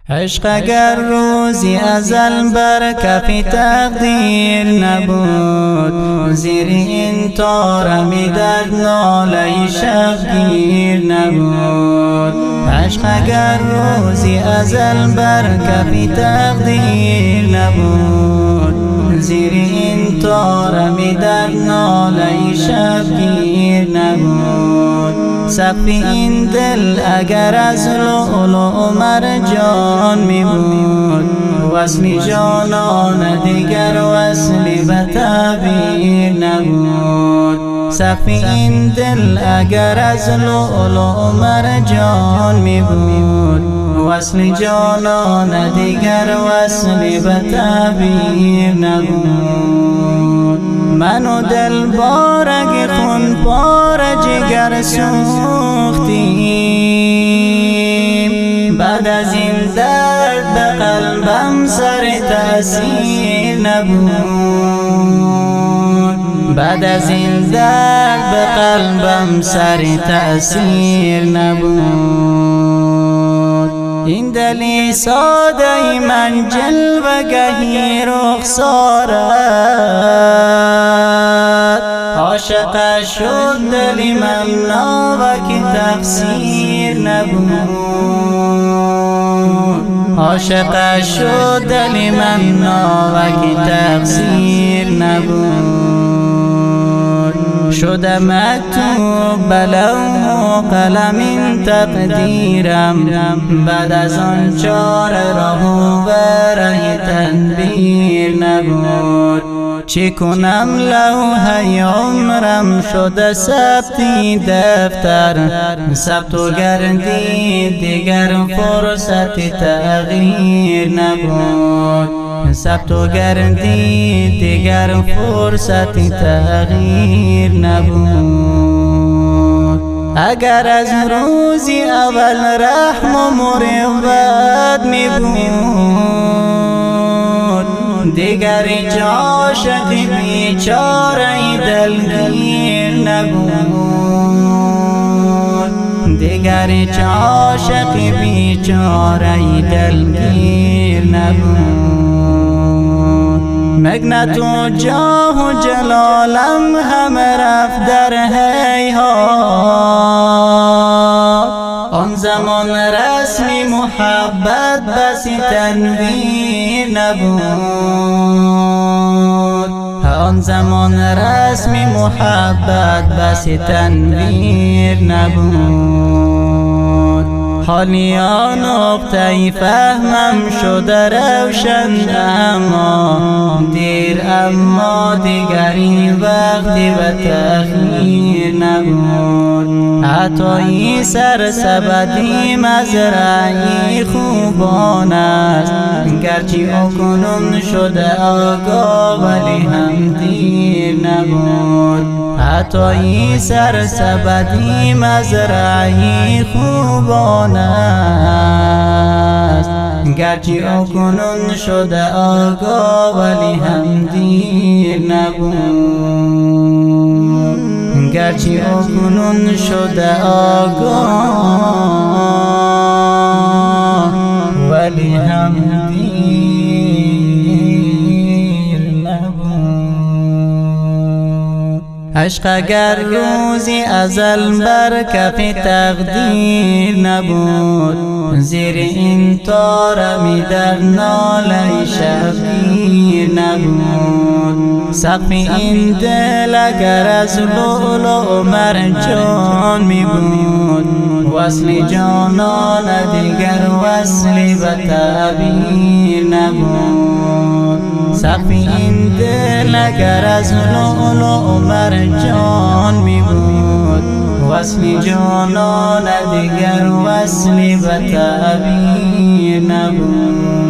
عشق اگر روزی ازل بر کف تقدیر نبود، زیر این تار میدرد ناله شبگیر نبود. عشق اگر روزی ازل بر کف تقدیر نبود، زیر این تار میدرد ناله شبگیر نبود. سقف این دل اگر از لؤلؤ مرجان می بود، وصل جانان دیگر وصلی به تعبیر نبود. سقف این دل اگر از لؤلؤ مرجان می بود، وصل جانان دیگر وصلی به تعبیر نبود. من و دل بارگ خون پار جگر سوختیم، بعد از این درد به قلبم سر تأثیر نبود. بعد از این درد به قلبم سر تأثیر نبود. این دلی ساده من جلوگهی رخسارت، عاشق شد دلی من ناوک تقصیر نبود. عاشق شد دلی من ناوک تقصیر نبود. شده مکتوب بلوح قلم این تقدیرم، بعد از آن چاره راه و ره تدبیر نبود. چی کنم لوحه عمرم شده ثبتی دفتر، ثبت و گردید دیگر فرصتی تغییر نبود. ثبت و گردید دیگر فرصتی تغییر نبود. اگر از روزی اول رحم و مروت می بود، دیگر هیچ عاشقی بیچاره دلگیر نبود. دیگر هیچ عاشقی بیچاره دلگیر نبود. مکنت و جاه و جلالم همه رفت در هیهات، آن زمان رسمی محبت بسی تنویر نبود. آن زمان رسمی محبت بسی تنویر نبود. حالیا نقطه فهمم شده روشن، اما دیر اما دیگر این وقتی به تأخیر نبود. عطایی سرسبدی مزرعی خوبان است، گرچه اکنون شده آگاه ولی هم دیر نبود. عطایی سرسبدی مزرعی خوبان است، گرچه اکنون شده آگاه ولی هم دیر نبود. گرچه اکنون شده آگاه ولی هم دیر نبود. عشق اگر روزی ازل بر کف تقدیر نبود، زیر این تار می در ناله شبگیر نبود. سقف این دل اگر از لؤلؤ مرجان می بود، وصل جانان دیگر وصلی به تعبیر نبود. سقف این دل اگر از لؤلؤ مرجان می بود، وصل جانان دیگر وصلی به تعبیر نبود.